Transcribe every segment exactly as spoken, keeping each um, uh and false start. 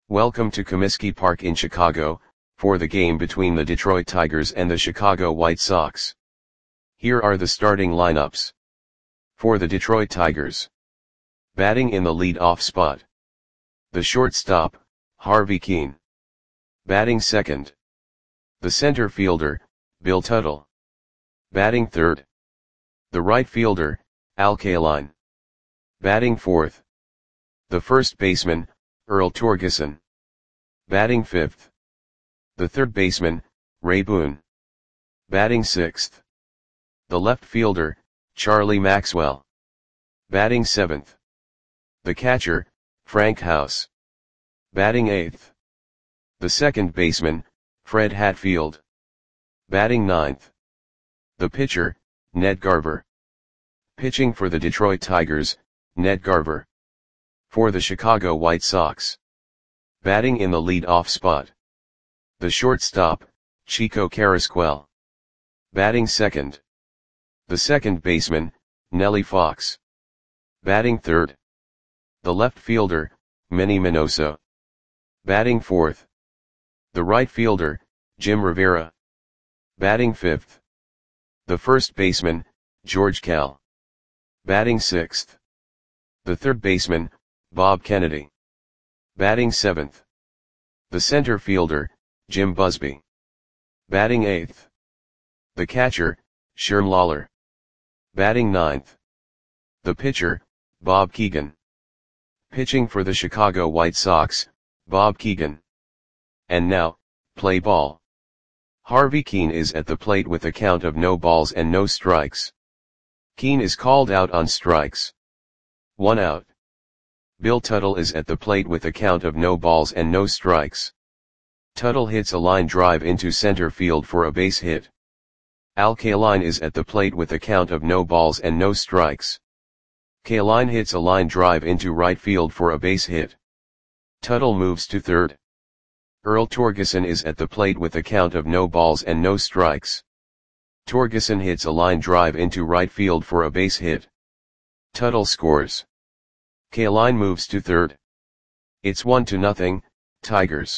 Welcome to Comiskey Park in Chicago, for the game between the Detroit Tigers and the Chicago White Sox. Here are the starting lineups. For the Detroit Tigers. Batting in the lead-off spot. The shortstop, Harvey Kuenn. Batting second. The center fielder, Bill Tuttle. Batting third. The right fielder, Al Kaline. Batting fourth. The first baseman, Earl Torgeson. Batting fifth. The third baseman, Ray Boone. Batting sixth. The left fielder, Charlie Maxwell. Batting seventh. The catcher, Frank House. Batting eighth. The second baseman, Fred Hatfield. Batting ninth. The pitcher, Ned Garver. Pitching for the Detroit Tigers, Ned Garver. For the Chicago White Sox. Batting in the lead-off spot. The shortstop, Chico Carrasquel. Batting second. The second baseman, Nellie Fox. Batting third. The left fielder, Manny Minoso. Batting fourth. The right fielder, Jim Rivera. Batting fifth. The first baseman, George Kell. Batting sixth. The third baseman, Bob Kennedy. Batting seventh. The center fielder, Jim Busby. Batting eighth. The catcher, Sherm Lawler. Batting ninth. The pitcher, Bob Keegan. Pitching for the Chicago White Sox, Bob Keegan. And now, play ball. Harvey Kuenn is at the plate with a count of no balls and no strikes. Kuenn is called out on strikes. One out. Bill Tuttle is at the plate with a count of no balls and no strikes. Tuttle hits a line drive into center field for a base hit. Al Kaline is at the plate with a count of no balls and no strikes. Kaline hits a line drive into right field for a base hit. Tuttle moves to third. Earl Torgeson is at the plate with a count of no balls and no strikes. Torgeson hits a line drive into right field for a base hit. Tuttle scores. Kaline moves to third. It's one to nothing, Tigers.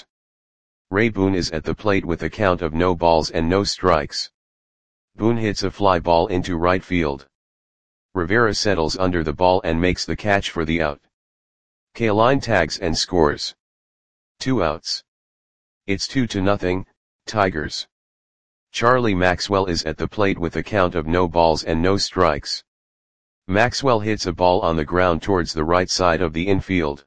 Ray Boone is at the plate with a count of no balls and no strikes. Boone hits a fly ball into right field. Rivera settles under the ball and makes the catch for the out. Kaline tags and scores. Two outs. It's two to nothing, Tigers. Charlie Maxwell is at the plate with a count of no balls and no strikes. Maxwell hits a ball on the ground towards the right side of the infield.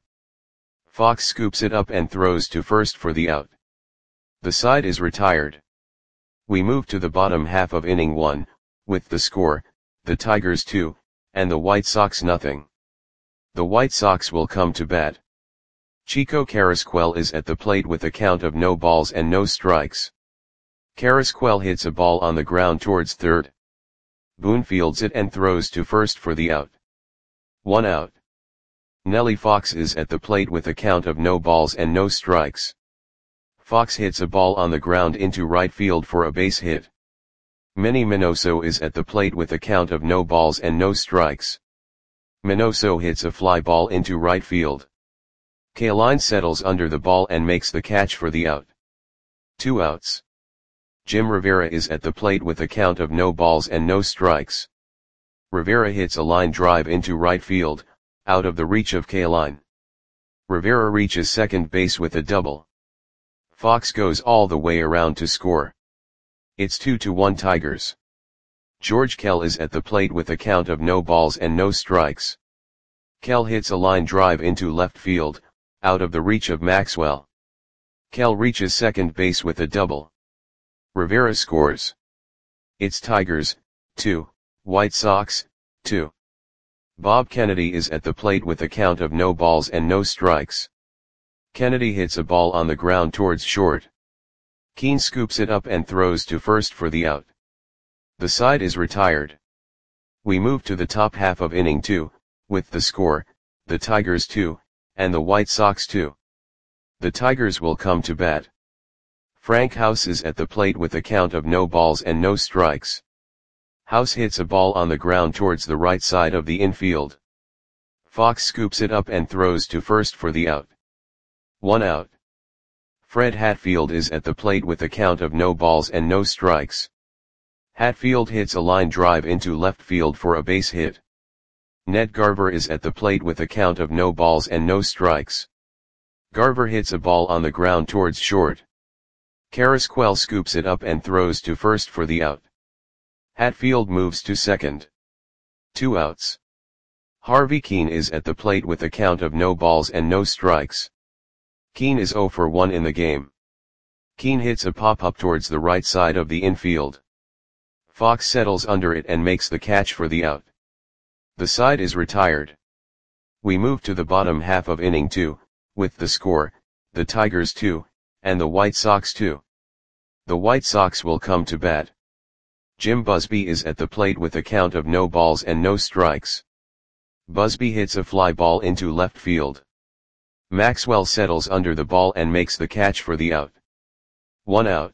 Fox scoops it up and throws to first for the out. The side is retired. We move to the bottom half of inning one, with the score, the Tigers two, and the White Sox nothing. The White Sox will come to bat. Chico Carrasquel is at the plate with a count of no balls and no strikes. Carrasquel hits a ball on the ground towards third. Boone fields it and throws to first for the out. One out. Nellie Fox is at the plate with a count of no balls and no strikes. Fox hits a ball on the ground into right field for a base hit. Manny Minoso is at the plate with a count of no balls and no strikes. Minoso hits a fly ball into right field. Kaline settles under the ball and makes the catch for the out. Two outs. Jim Rivera is at the plate with a count of no balls and no strikes. Rivera hits a line drive into right field, out of the reach of Kaline. Rivera reaches second base with a double. Fox goes all the way around to score. It's two to one Tigers. George Kell is at the plate with a count of no balls and no strikes. Kell hits a line drive into left field, out of the reach of Maxwell. Kell reaches second base with a double. Rivera scores. It's Tigers, two, White Sox, two. Bob Kennedy is at the plate with a count of no balls and no strikes. Kennedy hits a ball on the ground towards short. Kuenn scoops it up and throws to first for the out. The side is retired. We move to the top half of inning two, with the score, the Tigers two, and the White Sox two. The Tigers will come to bat. Frank House is at the plate with a count of no balls and no strikes. House hits a ball on the ground towards the right side of the infield. Fox scoops it up and throws to first for the out. One out. Fred Hatfield is at the plate with a count of no balls and no strikes. Hatfield hits a line drive into left field for a base hit. Ned Garver is at the plate with a count of no balls and no strikes. Garver hits a ball on the ground towards short. Carrasquel scoops it up and throws to first for the out. Hatfield moves to second. Two outs. Harvey Kuenn is at the plate with a count of no balls and no strikes. Kuenn is oh for one in the game. Kuenn hits a pop-up towards the right side of the infield. Fox settles under it and makes the catch for the out. The side is retired. We move to the bottom half of inning two, with the score, the Tigers two, and the White Sox two. The White Sox will come to bat. Jim Busby is at the plate with a count of no balls and no strikes. Busby hits a fly ball into left field. Maxwell settles under the ball and makes the catch for the out. One out.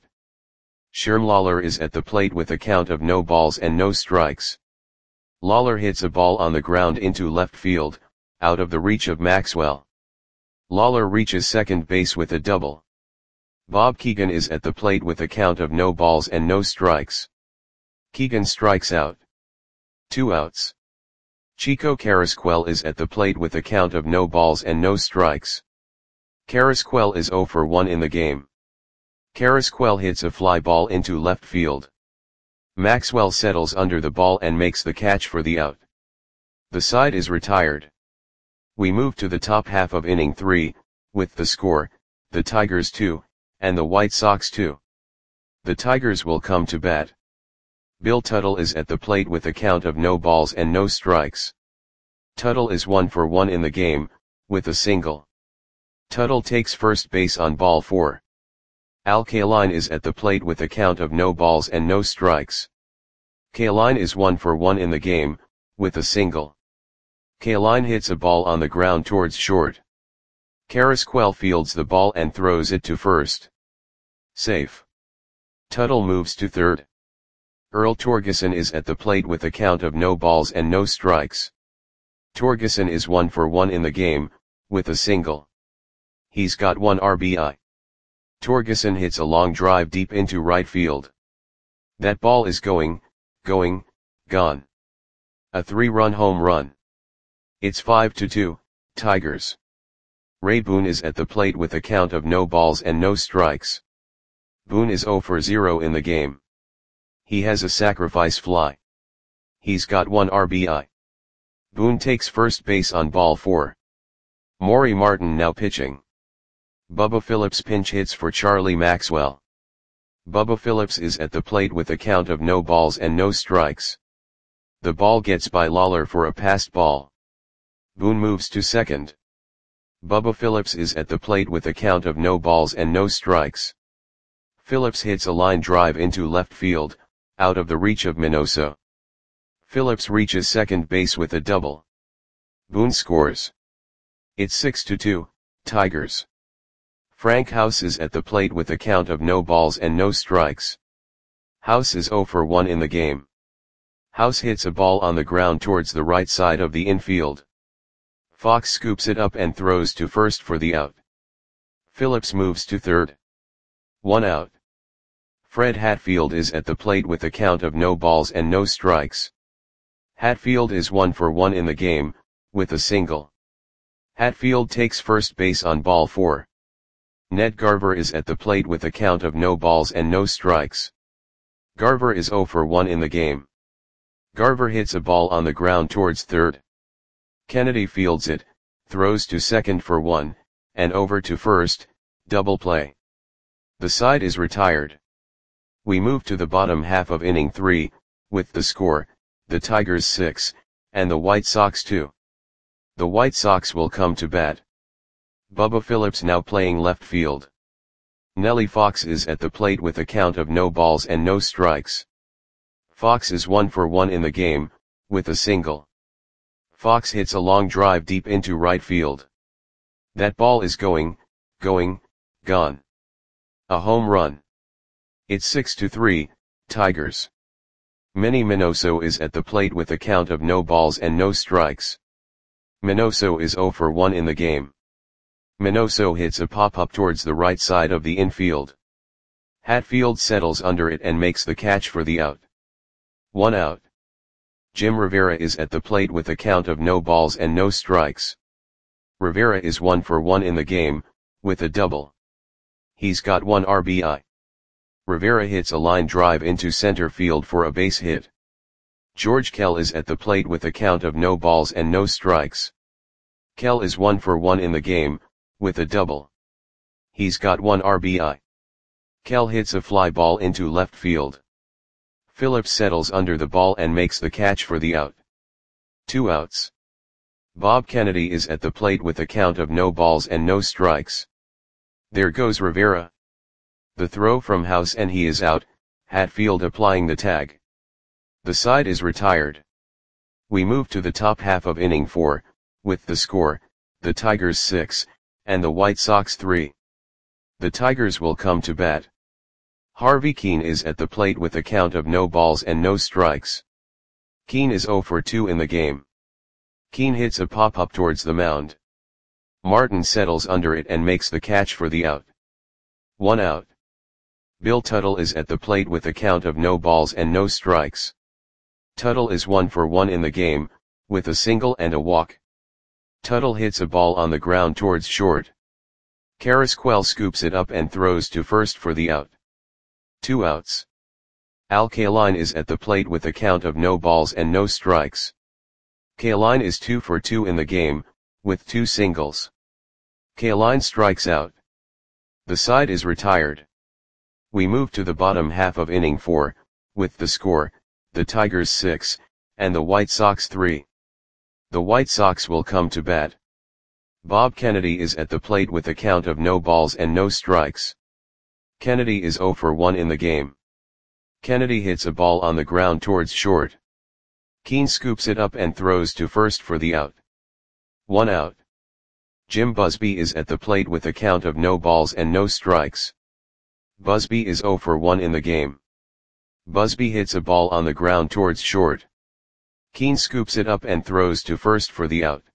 Sherm Lawler is at the plate with a count of no balls and no strikes. Lawler hits a ball on the ground into left field, out of the reach of Maxwell. Lawler reaches second base with a double. Bob Keegan is at the plate with a count of no balls and no strikes. Keegan strikes out. Two outs. Chico Carrasquel is at the plate with a count of no balls and no strikes. Carrasquel is oh for one in the game. Carrasquel hits a fly ball into left field. Maxwell settles under the ball and makes the catch for the out. The side is retired. We move to the top half of inning three, with the score, the Tigers two, and the White Sox two. The Tigers will come to bat. Bill Tuttle is at the plate with a count of no balls and no strikes. Tuttle is one for one in the game, with a single. Tuttle takes first base on ball four. Al Kaline is at the plate with a count of no balls and no strikes. Kaline is one for one in the game, with a single. Kaline hits a ball on the ground towards short. Carrasquel fields the ball and throws it to first. Safe. Tuttle moves to third. Earl Torgeson is at the plate with a count of no balls and no strikes. Torgeson is one for one in the game, with a single. He's got one R B I. Torgeson hits a long drive deep into right field. That ball is going, going, gone. A three-run home run. It's five to two, Tigers. Ray Boone is at the plate with a count of no balls and no strikes. Boone is oh for zero in the game. He has a sacrifice fly. He's got one R B I. Boone takes first base on ball four. Maury Martin now pitching. Bubba Phillips pinch hits for Charlie Maxwell. Bubba Phillips is at the plate with a count of no balls and no strikes. The ball gets by Lawler for a passed ball. Boone moves to second. Bubba Phillips is at the plate with a count of no balls and no strikes. Phillips hits a line drive into left field, out of the reach of Minoso. Phillips reaches second base with a double. Boone scores. It's six to two, Tigers. Frank House is at the plate with a count of no balls and no strikes. House is oh for one in the game. House hits a ball on the ground towards the right side of the infield. Fox scoops it up and throws to first for the out. Phillips moves to third. One out. Fred Hatfield is at the plate with a count of no balls and no strikes. Hatfield is one for one in the game, with a single. Hatfield takes first base on ball four. Ned Garver is at the plate with a count of no balls and no strikes. Garver is oh for one in the game. Garver hits a ball on the ground towards third. Kennedy fields it, throws to second for one, and over to first, double play. The side is retired. We move to the bottom half of inning three, with the score, the Tigers six, and the White Sox two. The White Sox will come to bat. Bubba Phillips now playing left field. Nellie Fox is at the plate with a count of no balls and no strikes. Fox is one for one in the game, with a single. Fox hits a long drive deep into right field. That ball is going, going, gone. A home run. It's six to three, Tigers. Manny Minoso is at the plate with a count of no balls and no strikes. Minoso is oh for one in the game. Minoso hits a pop-up towards the right side of the infield. Hatfield settles under it and makes the catch for the out. One out. Jim Rivera is at the plate with a count of no balls and no strikes. Rivera is one for one in the game, with a double. He's got one R B I. Rivera hits a line drive into center field for a base hit. George Kell is at the plate with a count of no balls and no strikes. Kell is one for one in the game, with a double. He's got one R B I. Kell hits a fly ball into left field. Phillips settles under the ball and makes the catch for the out. Two outs. Bob Kennedy is at the plate with a count of no balls and no strikes. There goes Rivera. The throw from House and he is out, Hatfield applying the tag. The side is retired. We move to the top half of inning four, with the score, the Tigers six, and the White Sox three. The Tigers will come to bat. Harvey Keene is at the plate with a count of no balls and no strikes. Keene is zero for two in the game. Keene hits a pop-up towards the mound. Martin settles under it and makes the catch for the out. One out. Bill Tuttle is at the plate with a count of no balls and no strikes. Tuttle is one for one in the game, with a single and a walk. Tuttle hits a ball on the ground towards short. Carrasquel scoops it up and throws to first for the out. Two outs. Al Kaline is at the plate with a count of no balls and no strikes. Kaline is two for two in the game, with two singles. Kaline strikes out. The side is retired. We move to the bottom half of inning four, with the score, the Tigers six, and the White Sox three. The White Sox will come to bat. Bob Kennedy is at the plate with a count of no balls and no strikes. Kennedy is zero for one in the game. Kennedy hits a ball on the ground towards short. Keene scoops it up and throws to first for the out. One out. Jim Busby is at the plate with a count of no balls and no strikes. Busby is zero for one in the game. Busby hits a ball on the ground towards short. Keene scoops it up and throws to first for the out.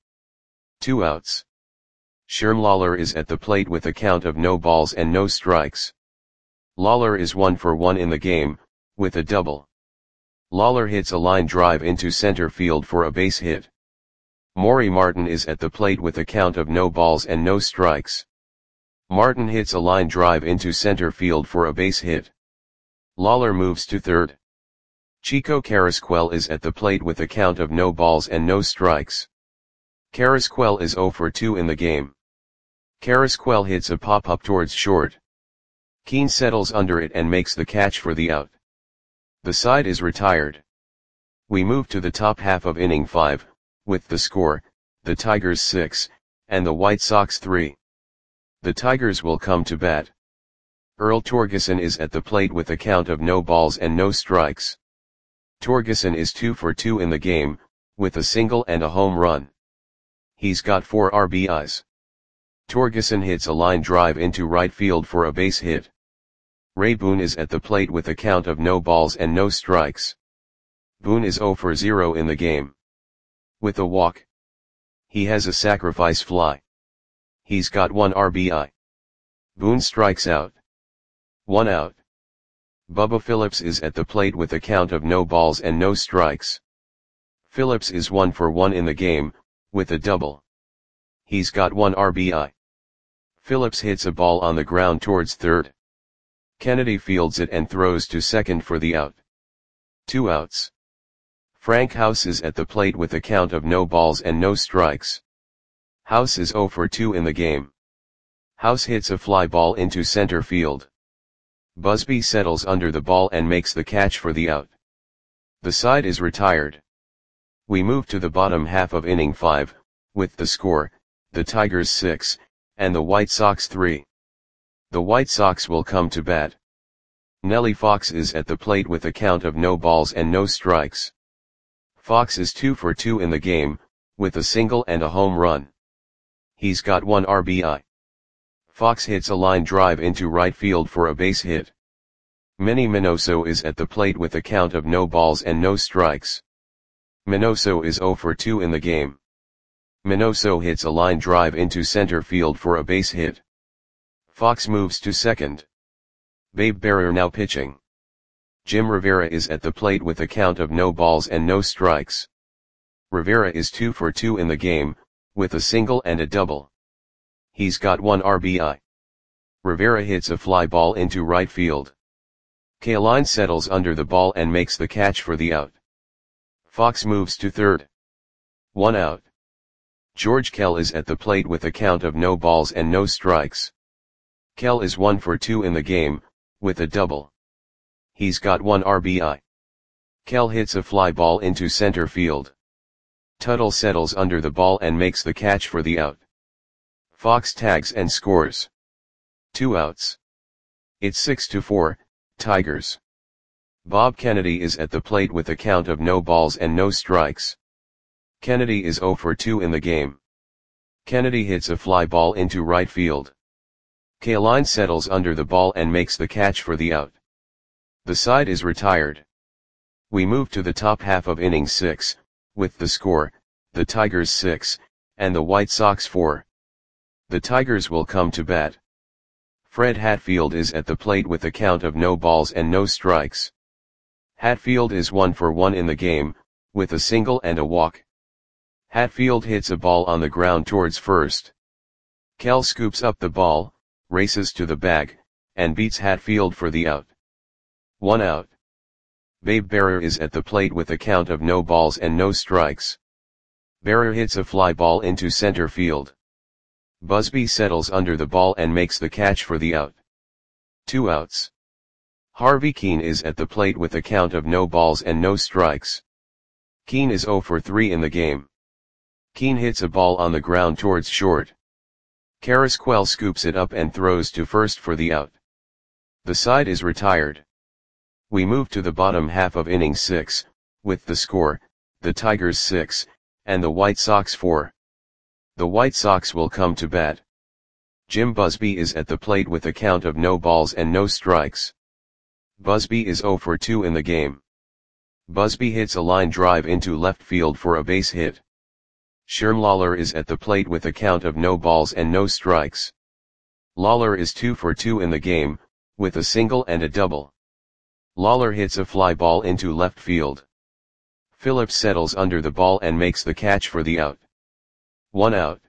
Two outs. Sherm Lawler is at the plate with a count of no balls and no strikes. Lawler is one for one in the game, with a double. Lawler hits a line drive into center field for a base hit. Maury Martin is at the plate with a count of no balls and no strikes. Martin hits a line drive into center field for a base hit. Lawler moves to third. Chico Carrasquel is at the plate with a count of no balls and no strikes. Carrasquel is zero for two in the game. Carrasquel hits a pop-up towards short. Keene settles under it and makes the catch for the out. The side is retired. We move to the top half of inning five, with the score, the Tigers six, and the White Sox three. The Tigers will come to bat. Earl Torgeson is at the plate with a count of no balls and no strikes. Torgeson is two for two in the game, with a single and a home run. He's got four R B Is. Torgeson hits a line drive into right field for a base hit. Ray Boone is at the plate with a count of no balls and no strikes. Boone is zero for zero in the game. With a walk. He has a sacrifice fly. He's got one R B I. Boone strikes out. One out. Bubba Phillips is at the plate with a count of no balls and no strikes. Phillips is one for one in the game, with a double. He's got one R B I. Phillips hits a ball on the ground towards third. Kennedy fields it and throws to second for the out. Two outs. Frank House is at the plate with a count of no balls and no strikes. House is zero for two in the game. House hits a fly ball into center field. Busby settles under the ball and makes the catch for the out. The side is retired. We move to the bottom half of inning five, with the score, the Tigers six, and the White Sox three. The White Sox will come to bat. Nellie Fox is at the plate with a count of no balls and no strikes. Fox is two for two in the game, with a single and a home run. He's got one R B I. Fox hits a line drive into right field for a base hit. Manny Minoso is at the plate with a count of no balls and no strikes. Minoso is zero for two in the game. Minoso hits a line drive into center field for a base hit. Fox moves to second. Babe Barrer now pitching. Jim Rivera is at the plate with a count of no balls and no strikes. Rivera is two for two in the game, with a single and a double. He's got one R B I. Rivera hits a fly ball into right field. Kaline settles under the ball and makes the catch for the out. Fox moves to third. One out. George Kell is at the plate with a count of no balls and no strikes. Kell is one for two in the game, with a double. He's got one R B I. Kell hits a fly ball into center field. Tuttle settles under the ball and makes the catch for the out. Fox tags and scores. Two outs. It's six to four, Tigers. Bob Kennedy is at the plate with a count of no balls and no strikes. Kennedy is zero for two in the game. Kennedy hits a fly ball into right field. Kaline settles under the ball and makes the catch for the out. The side is retired. We move to the top half of inning six, with the score, the Tigers six, and the White Sox four. The Tigers will come to bat. Fred Hatfield is at the plate with a count of no balls and no strikes. Hatfield is one for one in the game, with a single and a walk. Hatfield hits a ball on the ground towards first. Kell scoops up the ball, races to the bag, and beats Hatfield for the out. One out. Babe Barrer is at the plate with a count of no balls and no strikes. Barrer hits a fly ball into center field. Busby settles under the ball and makes the catch for the out. Two outs. Harvey Keene is at the plate with a count of no balls and no strikes. Keene is zero for three in the game. Keene hits a ball on the ground towards short. Carrasquel scoops it up and throws to first for the out. The side is retired. We move to the bottom half of inning six, with the score, the Tigers six, and the White Sox four. The White Sox will come to bat. Jim Busby is at the plate with a count of no balls and no strikes. Busby is zero for two in the game. Busby hits a line drive into left field for a base hit. Sherm Lawler is at the plate with a count of no balls and no strikes. Lawler is two for two in the game, with a single and a double. Lawler hits a fly ball into left field. Phillips settles under the ball and makes the catch for the out. One out.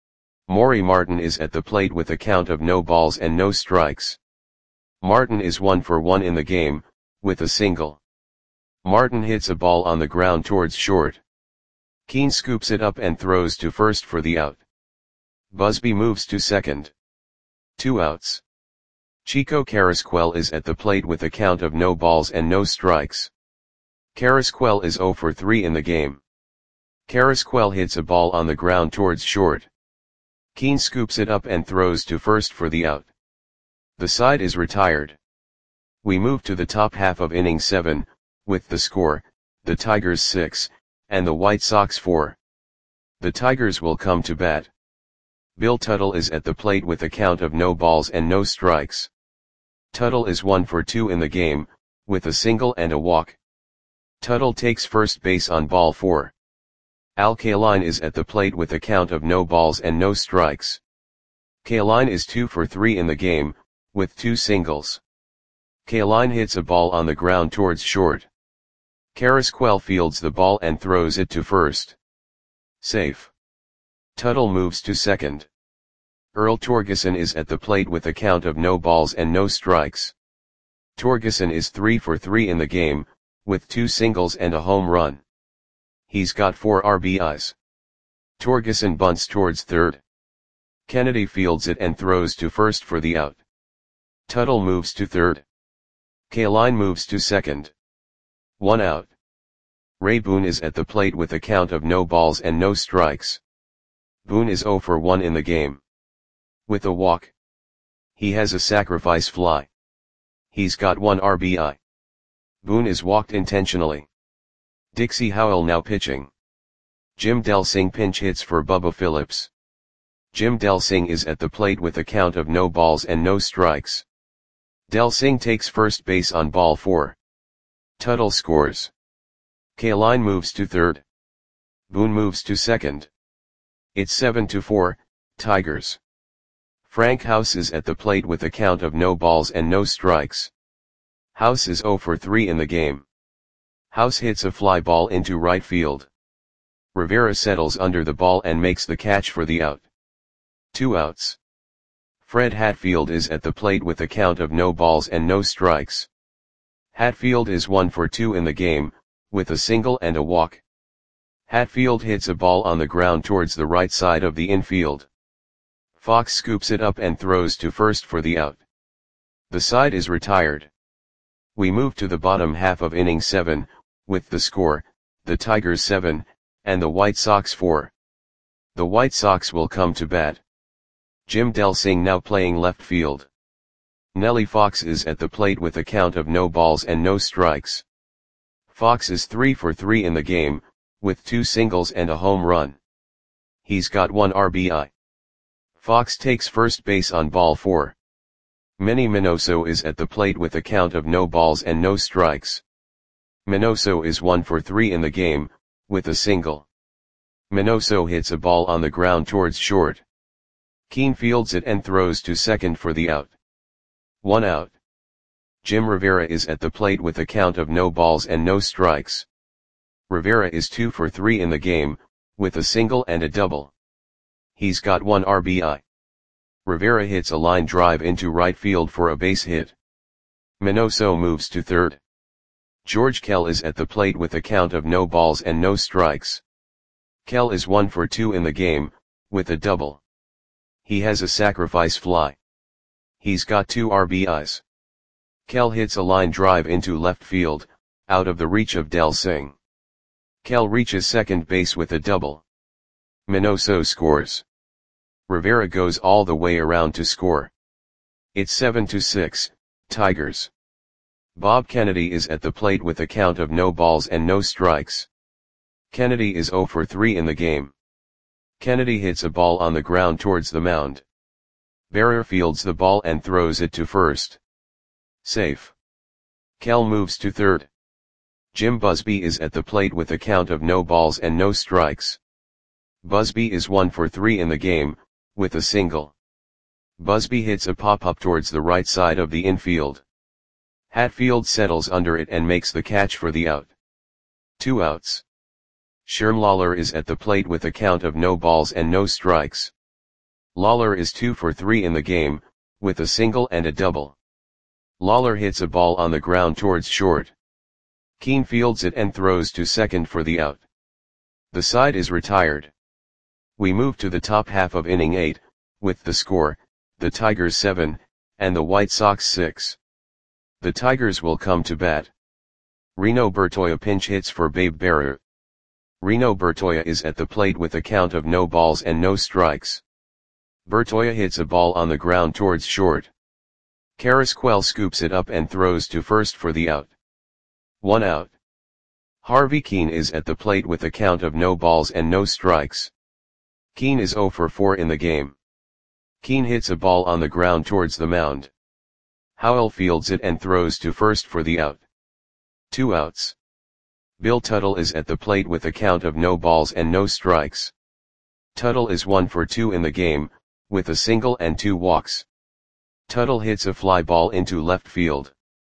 Maury Martin is at the plate with a count of no balls and no strikes. Martin is one for one in the game, with a single. Martin hits a ball on the ground towards short. Keene scoops it up and throws to first for the out. Busby moves to second. Two outs. Chico Carrasquel is at the plate with a count of no balls and no strikes. Carrasquel is zero for three in the game. Carrasquel hits a ball on the ground towards short. Keene scoops it up and throws to first for the out. The side is retired. We move to the top half of inning seven, with the score, the Tigers six, and the White Sox four. The Tigers will come to bat. Bill Tuttle is at the plate with a count of no balls and no strikes. Tuttle is one for two in the game, with a single and a walk. Tuttle takes first base on ball four. Al Kaline is at the plate with a count of no balls and no strikes. Kaline is two for three in the game, with two singles. Kaline hits a ball on the ground towards short. Carrasquel fields the ball and throws it to first. Safe. Tuttle moves to second. Earl Torgeson is at the plate with a count of no balls and no strikes. Torgeson is three for three in the game, with two singles and a home run. He's got four R B Is. Torgeson bunts towards third. Kennedy fields it and throws to first for the out. Tuttle moves to third. Kaline moves to second. One out. Ray Boone is at the plate with a count of no balls and no strikes. Boone is zero for one in the game. With a walk. He has a sacrifice fly. He's got one R B I. Boone is walked intentionally. Dixie Howell now pitching. Jim Delsing pinch hits for Bubba Phillips. Jim Delsing is at the plate with a count of no balls and no strikes. Delsing takes first base on ball four. Tuttle scores. Kaline moves to third. Boone moves to second. It's seven to four, Tigers. Frank House is at the plate with a count of no balls and no strikes. House is zero for three in the game. House hits a fly ball into right field. Rivera settles under the ball and makes the catch for the out. Two outs. Fred Hatfield is at the plate with a count of no balls and no strikes. Hatfield is one for two in the game, with a single and a walk. Hatfield hits a ball on the ground towards the right side of the infield. Fox scoops it up and throws to first for the out. The side is retired. We move to the bottom half of inning seven, with the score, the Tigers seven, and the White Sox four. The White Sox will come to bat. Jim Delsing now playing left field. Nellie Fox is at the plate with a count of no balls and no strikes. Fox is three for three in the game, with two singles and a home run. He's got one R B I. Fox takes first base on ball four. Manny Minoso is at the plate with a count of no balls and no strikes. Minoso is one for three in the game, with a single. Minoso hits a ball on the ground towards short. Keane fields it and throws to second for the out. One out. Jim Rivera is at the plate with a count of no balls and no strikes. Rivera is two for three in the game, with a single and a double. He's got one R B I. Rivera hits a line drive into right field for a base hit. Minoso moves to third. George Kell is at the plate with a count of no balls and no strikes. Kell is one for two in the game, with a double. He has a sacrifice fly. He's got two R B Is. Kell hits a line drive into left field, out of the reach of Delsing. Kell reaches second base with a double. Minoso scores. Rivera goes all the way around to score. It's seven to six, Tigers. Bob Kennedy is at the plate with a count of no balls and no strikes. Kennedy is zero for three in the game. Kennedy hits a ball on the ground towards the mound. Barrier fields the ball and throws it to first. Safe. Kell moves to third. Jim Busby is at the plate with a count of no balls and no strikes. Busby is one for three in the game, with a single. Busby hits a pop-up towards the right side of the infield. Hatfield settles under it and makes the catch for the out. Two outs. Sherm Lawler is at the plate with a count of no balls and no strikes. Lawler is two for three in the game, with a single and a double. Lawler hits a ball on the ground towards short. Keane fields it and throws to second for the out. The side is retired. We move to the top half of inning eight, with the score, the Tigers seven, and the White Sox six. The Tigers will come to bat. Reno Bertoia pinch hits for Babe Barrer. Reno Bertoia is at the plate with a count of no balls and no strikes. Bertoia hits a ball on the ground towards short. Carrasquel scoops it up and throws to first for the out. One out. Harvey Keane is at the plate with a count of no balls and no strikes. Keane is zero for four in the game. Keane hits a ball on the ground towards the mound. Howell fields it and throws to first for the out. Two outs. Bill Tuttle is at the plate with a count of no balls and no strikes. Tuttle is one for two in the game, with a single and two walks. Tuttle hits a fly ball into left field.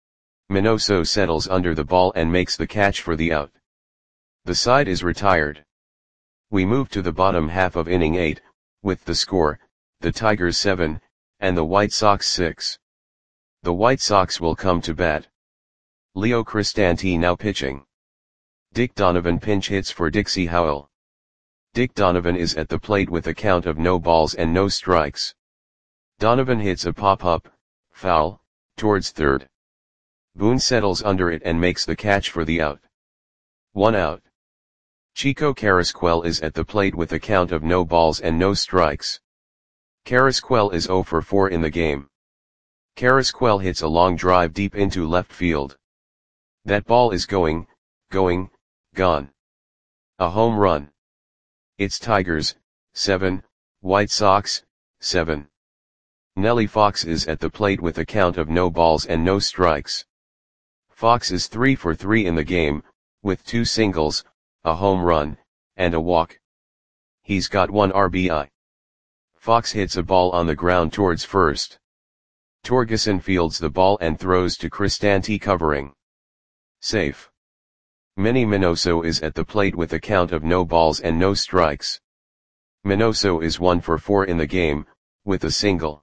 Minoso settles under the ball and makes the catch for the out. The side is retired. We move to the bottom half of inning eight, with the score, the Tigers seven, and the White Sox six. The White Sox will come to bat. Leo Cristante now pitching. Dick Donovan pinch hits for Dixie Howell. Dick Donovan is at the plate with a count of no balls and no strikes. Donovan hits a pop-up, foul, towards third. Boone settles under it and makes the catch for the out. One out. Chico Carrasquel is at the plate with a count of no balls and no strikes. Carrasquel is zero for four in the game. Carrasquel hits a long drive deep into left field. That ball is going, going, gone. A home run. It's Tigers, seven, White Sox, seven. Nellie Fox is at the plate with a count of no balls and no strikes. Fox is three for three in the game, with two singles, a home run, and a walk. He's got one R B I. Fox hits a ball on the ground towards first. Torgeson fields the ball and throws to Cristante covering. Safe. Manny Minoso is at the plate with a count of no balls and no strikes. Minoso is one for four in the game, with a single.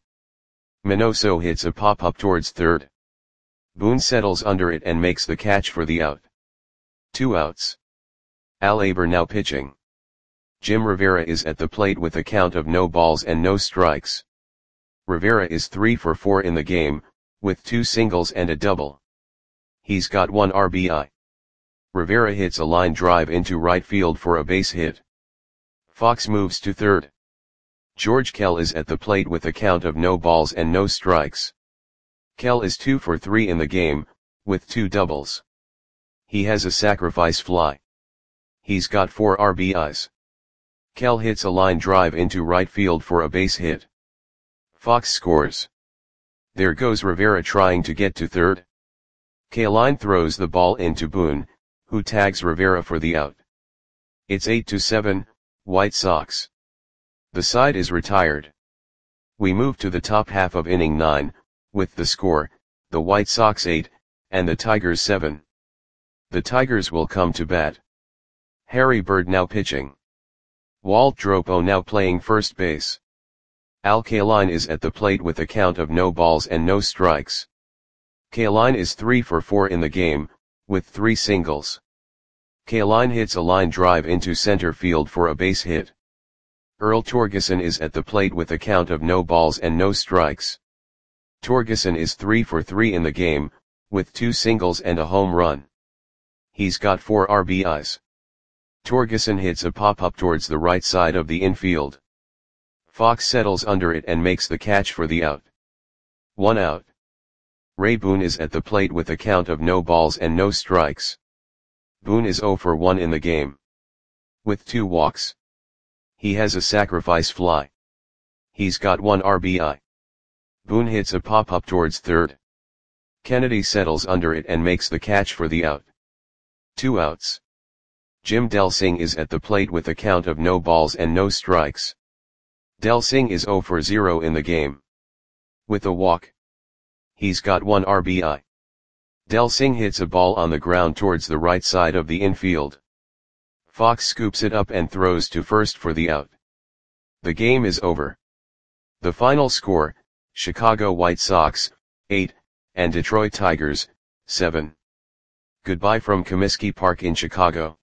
Minoso hits a pop-up towards third. Boone settles under it and makes the catch for the out. Two outs. Al Aber now pitching. Jim Rivera is at the plate with a count of no balls and no strikes. Rivera is three for four in the game, with two singles and a double. He's got one R B I. Rivera hits a line drive into right field for a base hit. Fox moves to third. George Kell is at the plate with a count of no balls and no strikes. Kell is two for three in the game, with two doubles. He has a sacrifice fly. He's got four R B Is. Kell hits a line drive into right field for a base hit. Fox scores. There goes Rivera trying to get to third. Kaline throws the ball into Boone, who tags Rivera for the out. It's eight to seven, White Sox. The side is retired. We move to the top half of inning nine, with the score, the White Sox eight, and the Tigers seven. The Tigers will come to bat. Harry Bird now pitching. Walt Dropo now playing first base. Al Kaline is at the plate with a count of no balls and no strikes. Kaline is three for four in the game, with three singles. Kaline hits a line drive into center field for a base hit. Earl Torgeson is at the plate with a count of no balls and no strikes. Torgeson is three for three in the game, with two singles and a home run. He's got four R B Is. Torgeson hits a pop-up towards the right side of the infield. Fox settles under it and makes the catch for the out. One out. Ray Boone is at the plate with a count of no balls and no strikes. Boone is zero for one in the game, with two walks. He has a sacrifice fly. He's got one R B I. Boone hits a pop-up towards third. Kennedy settles under it and makes the catch for the out. Two outs. Jim Delsing is at the plate with a count of no balls and no strikes. Delsing is zero for zero in the game, with a walk. He's got one R B I. Delsing hits a ball on the ground towards the right side of the infield. Fox scoops it up and throws to first for the out. The game is over. The final score, Chicago White Sox, eight, and Detroit Tigers, seven. Goodbye from Comiskey Park in Chicago.